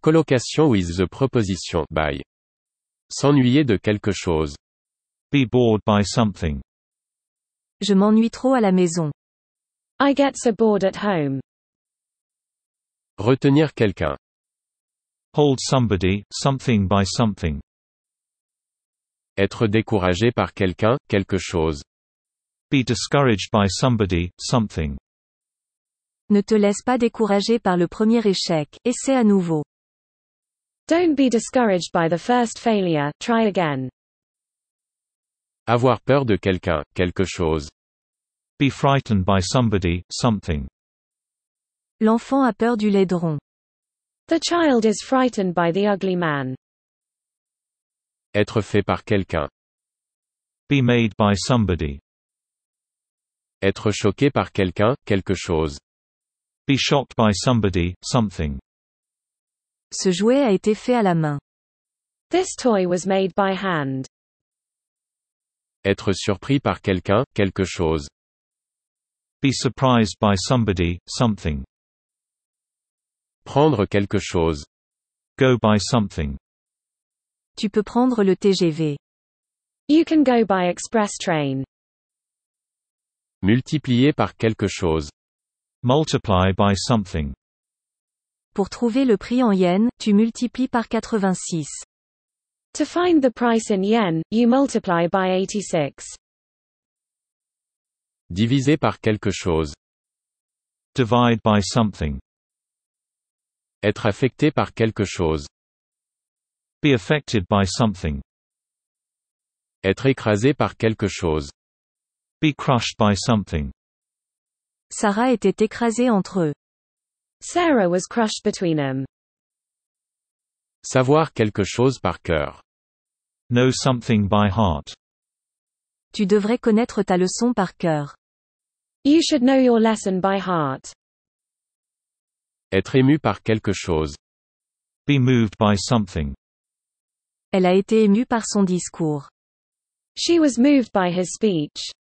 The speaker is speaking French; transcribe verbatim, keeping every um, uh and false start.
Colocation with the preposition by. S'ennuyer de quelque chose. Be bored by something. Je m'ennuie trop à la maison. I get so bored at home. Retenir quelqu'un. Hold somebody, something by something. Être découragé par quelqu'un, quelque chose. Be discouraged by somebody, something. Ne te laisse pas décourager par le premier échec, essaie à nouveau. Don't be discouraged by the first failure, try again. Avoir peur de quelqu'un, quelque chose. Be frightened by somebody, something. L'enfant a peur du laidron. The child is frightened by the ugly man. Être fait par quelqu'un. Be made by somebody. Être choqué par quelqu'un, quelque chose. Be shocked by somebody, something. Ce jouet a été fait à la main. This toy was made by hand. Être surpris par quelqu'un, quelque chose. Be surprised by somebody, something. Prendre quelque chose. Go by something. Tu peux prendre le T G V. You can go by express train. Multiplier par quelque chose. Multiply by something. Pour trouver le prix en yens, tu multiplies par quatre-vingt-six. To find the price in yen, you multiply by eighty-six. Diviser par quelque chose. Divide by something. Être affecté par quelque chose. Be affected by something. Être écrasé par quelque chose. Be crushed by something. Sarah était écrasée entre eux. Sarah was crushed between them. Savoir quelque chose par cœur. Know something by heart. Tu devrais connaître ta leçon par cœur. You should know your lesson by heart. Être ému par quelque chose. Be moved by something. Elle a été émue par son discours. She was moved by his speech.